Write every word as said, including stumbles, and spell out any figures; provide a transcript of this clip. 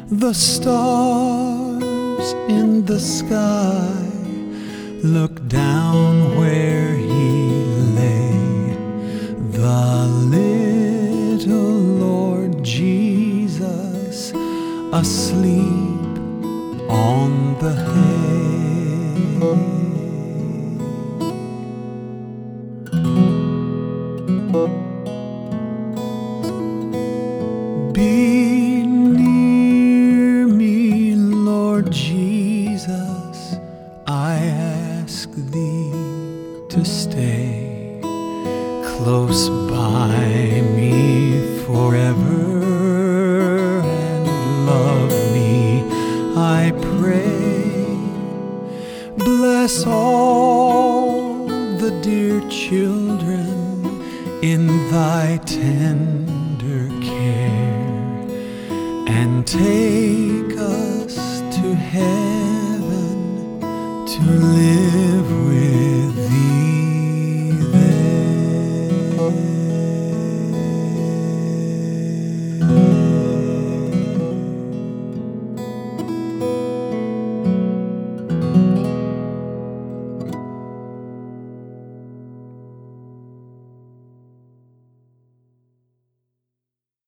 The stars in the sky look down where he lay, the little Lord Jesus asleep on the hay. Be near me, Lord Jesus, I ask thee to stay close by me forever and love me, I pray. Bless all the dear children in thy tender care, and take us to heaven to live